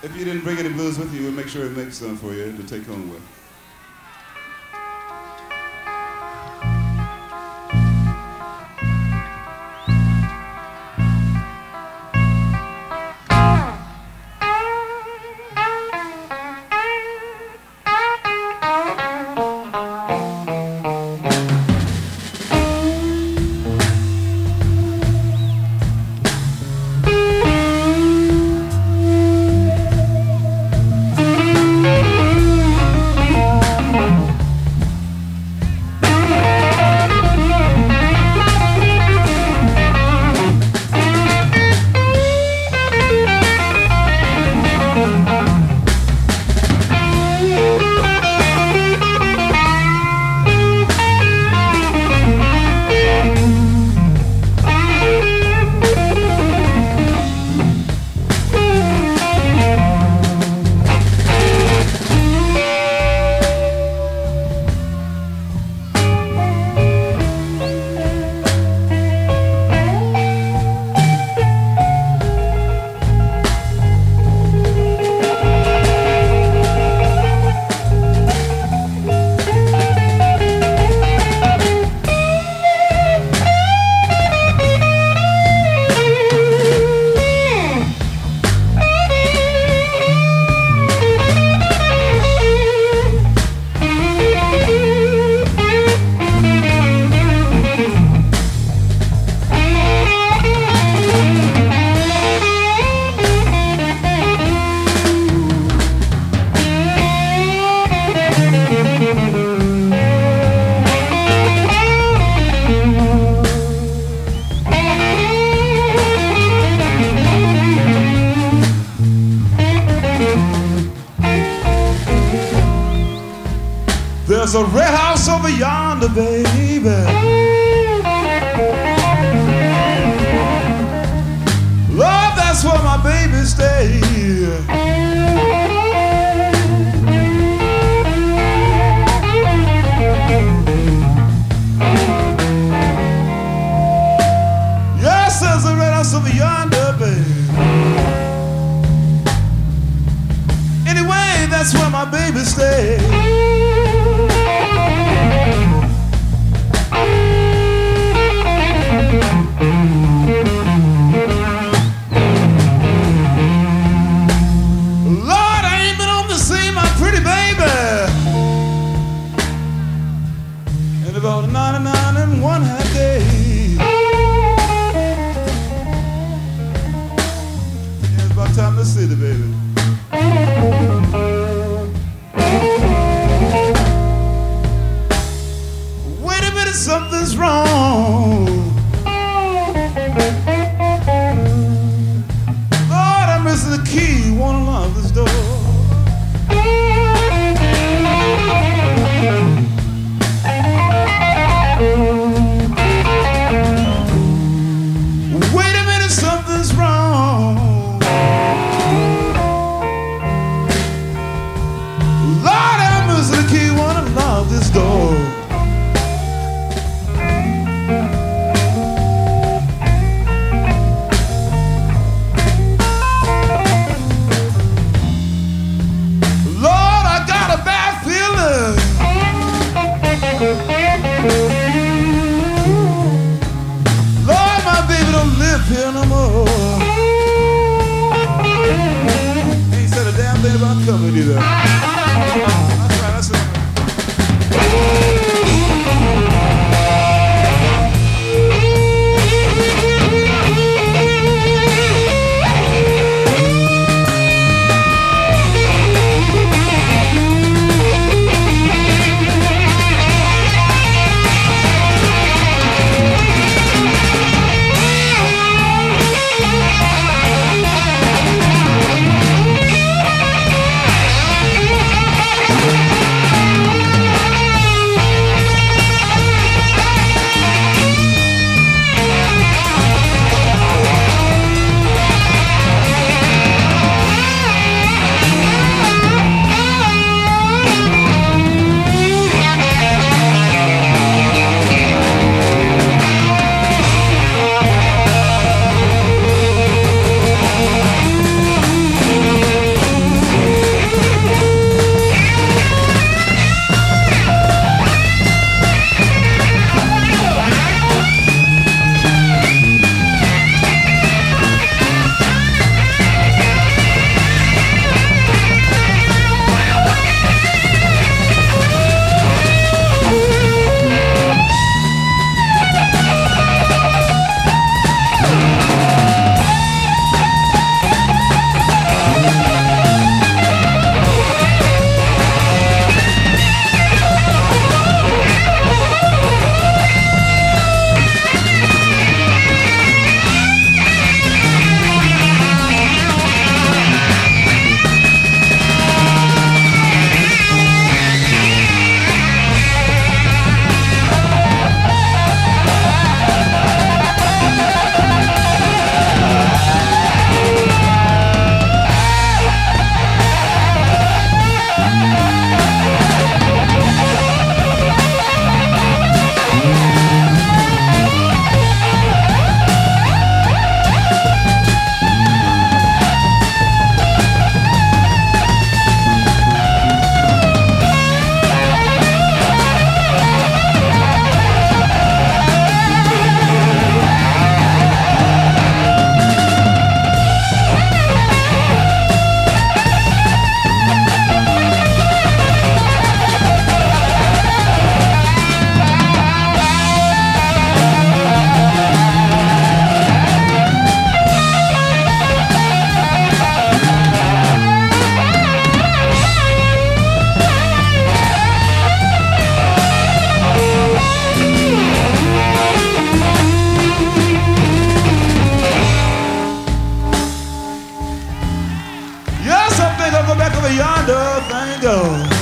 If you didn't bring any blues with you, we'll make sure we make some for you to take home with. There's a red house over yonder, baby. Lord, that's where my baby stays. Yes, there's a red house over yonder, baby. Anyway, that's where my baby stays. Lord, I ain't been on to see my pretty baby in about 99 and one half days. Yeah, it's about time to see the baby. Wait a minute, something's wrong. Lord, I'm missing the key, wanna lock this door. Wait a minute, something's wrong. Lord, I'm missing the key, wanna lock this door. Lord, my baby don't live here no more. Ain't said a damn thing about coming either. That's right, that's right. yonder thing go.